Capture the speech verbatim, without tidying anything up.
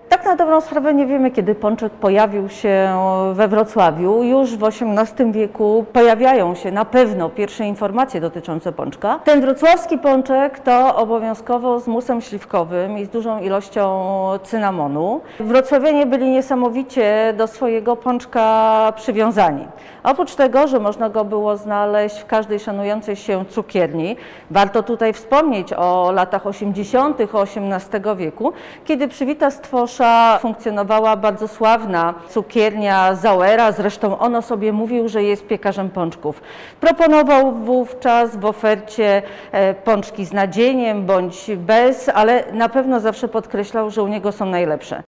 Tak na dobrą sprawę nie wiemy, kiedy pączek pojawił się we Wrocławiu. Już w osiemnastym wieku pojawiają się na pewno pierwsze informacje dotyczące pączka. Ten wrocławski pączek to obowiązkowo z musem śliwkowym i z dużą ilością cynamonu. Wrocławianie byli niesamowicie do swojego pączka przywiązani. Oprócz tego, że można go było znaleźć w każdej szanującej się cukierni, warto tutaj wspomnieć o latach osiemdziesiątych osiemnastego wieku, kiedy przy Wita Stwosza funkcjonowała bardzo sławna cukiernia Zauera, zresztą on o sobie mówił, że jest piekarzem pączków. Proponował wówczas w ofercie pączki z nadzieniem bądź bez, ale na pewno zawsze podkreślał, że u niego są najlepsze.